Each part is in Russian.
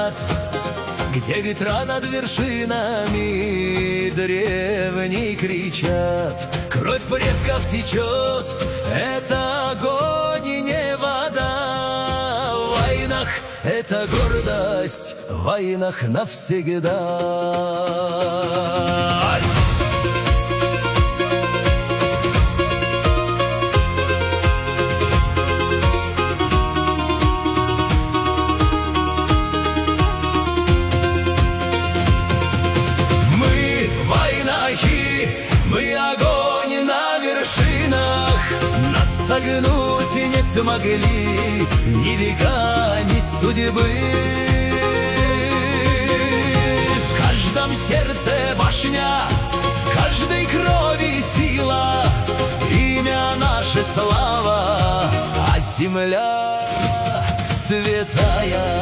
стоят, где ветра над вершинами древней кричат. Кровь предков течет, это огонь и не вода. В войнах это гордость, в войнах навсегда. Мы огонь на вершинах, нас согнуть не смогли ни века, ни судьбы. В каждом сердце башня, в каждой крови сила, имя наше слава, а земля святая.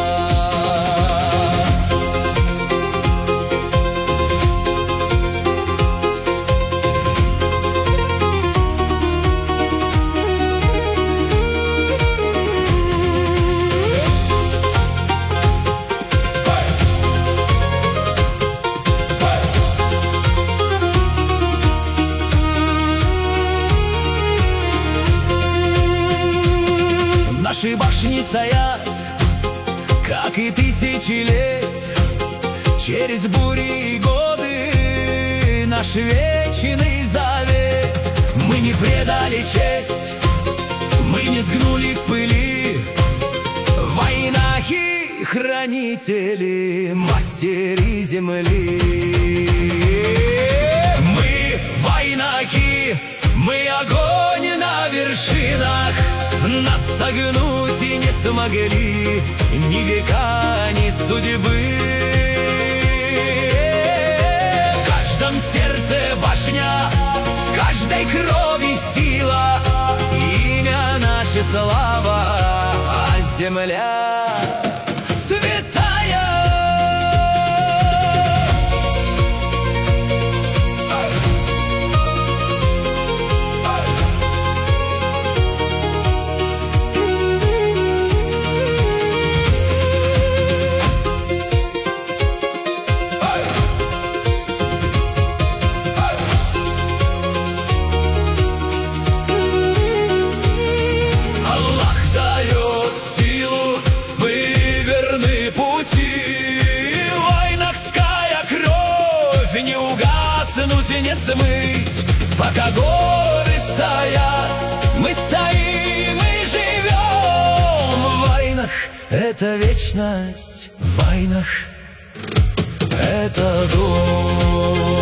Наши башни стоят, как и тысячи лет. Через бури и годы наш вечный завет. Мы не предали честь, мы не сгнули в пыли. Войнахи, хранители матери земли. Мы войнахи, мы огонь на вершинах, нас согнуть и не смогли ни века, ни судьбы. В каждом сердце башня, в каждой крови сила, имя наше слава, а земля святая. Не угаснуть и не смыть, пока горы стоят. Мы стоим и живем в войнах. Это вечность, в войнах это дом.